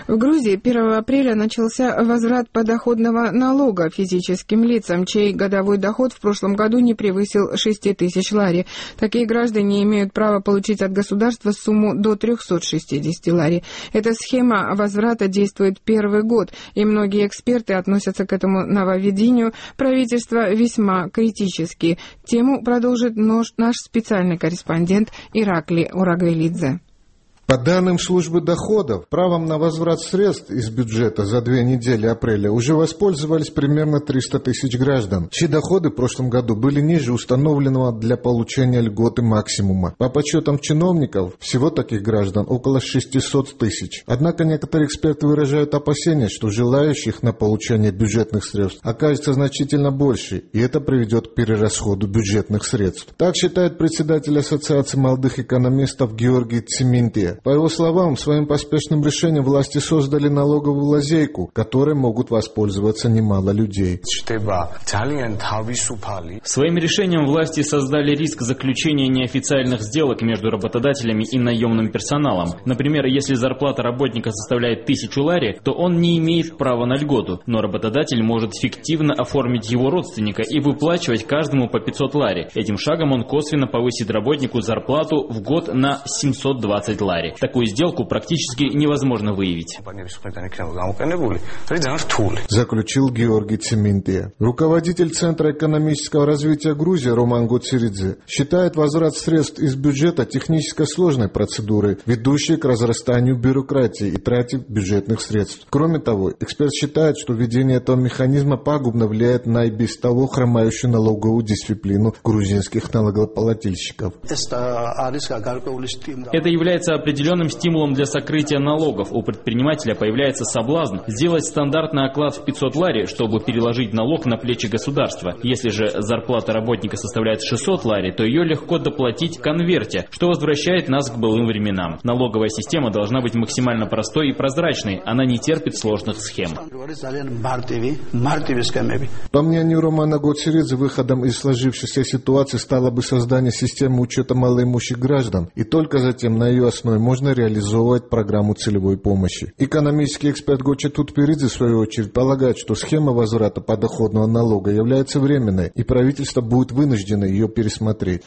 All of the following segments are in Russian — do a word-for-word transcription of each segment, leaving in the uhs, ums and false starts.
В Грузии первого апреля начался возврат подоходного налога физическим лицам, чей годовой доход в прошлом году не превысил шесть тысяч лари. Такие граждане имеют право получить от государства сумму до триста шестьдесят лари. Эта схема возврата действует первый год, и многие эксперты относятся к этому нововведению правительства весьма критически. Тему продолжит наш специальный корреспондент Иракли Урагвелидзе. По данным службы доходов, правом на возврат средств из бюджета за две недели апреля уже воспользовались примерно триста тысяч граждан, чьи доходы в прошлом году были ниже установленного для получения льготы максимума. По подсчетам чиновников, всего таких граждан около шестисот тысяч. Однако некоторые эксперты выражают опасения, что желающих на получение бюджетных средств окажется значительно больше, и это приведет к перерасходу бюджетных средств. Так считает председатель Ассоциации молодых экономистов Георгий Циминтия. По его словам, своим поспешным решением власти создали налоговую лазейку, которой могут воспользоваться немало людей. Своим решением власти создали риск заключения неофициальных сделок между работодателями и наемным персоналом. Например, если зарплата работника составляет тысячу лари, то он не имеет права на льготу, но работодатель может фиктивно оформить его родственника и выплачивать каждому по пятьсот лари. Этим шагом он косвенно повысит работнику зарплату в год на семьсот двадцать лари. Такую сделку практически невозможно выявить. Заключил Георгий Циминтия. Руководитель Центра экономического развития Грузии Роман Гоциридзе считает возврат средств из бюджета технически сложной процедурой, ведущей к разрастанию бюрократии и трате бюджетных средств. Кроме того, эксперт считает, что введение этого механизма пагубно влияет на и без того хромающую налоговую дисциплину грузинских налогоплательщиков. Это является определенным Определенным стимулом для сокрытия налогов. У предпринимателя появляется соблазн сделать стандартный оклад в пятьсот лари, чтобы переложить налог на плечи государства. Если же зарплата работника составляет шестьсот лари, то ее легко доплатить в конверте, что возвращает нас к былым временам. Налоговая система должна быть максимально простой и прозрачной. Она не терпит сложных схем. По мнению Романа Гоциридзе, выходом из сложившейся ситуации стало бы создание системы учета малоимущих граждан, и только затем на ее основе можно реализовывать программу целевой помощи. Экономический эксперт Гочи Тутперидзе, в свою очередь, полагает, что схема возврата подоходного налога является временной, и правительство будет вынуждено ее пересмотреть.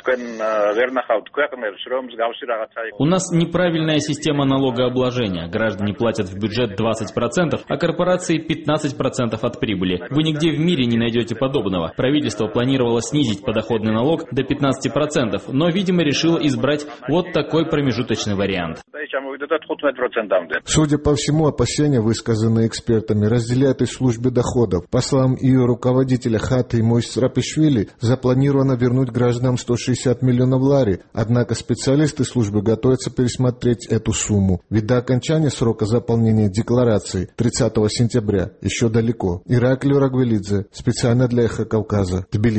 У нас неправильная система налогообложения. Граждане платят в бюджет двадцать процентов, а корпорации пятнадцать процентов от прибыли. Вы нигде в мире не найдете подобного. Правительство планировало снизить подоходный налог до пятнадцати процентов, но, видимо, решило избрать вот такой промежуточный вариант. Судя по всему, опасения, высказанные экспертами, разделяют и службы доходов. По словам ее руководителя Хаты Мойс Рапишвили, запланировано вернуть гражданам сто шестьдесят миллионов лари, однако специалисты службы готовятся пересмотреть эту сумму, ведь до окончания срока заполнения декларации тридцатого сентября еще далеко. Иракли Урагвелидзе, специально для Эхо Кавказа, Тбилиси.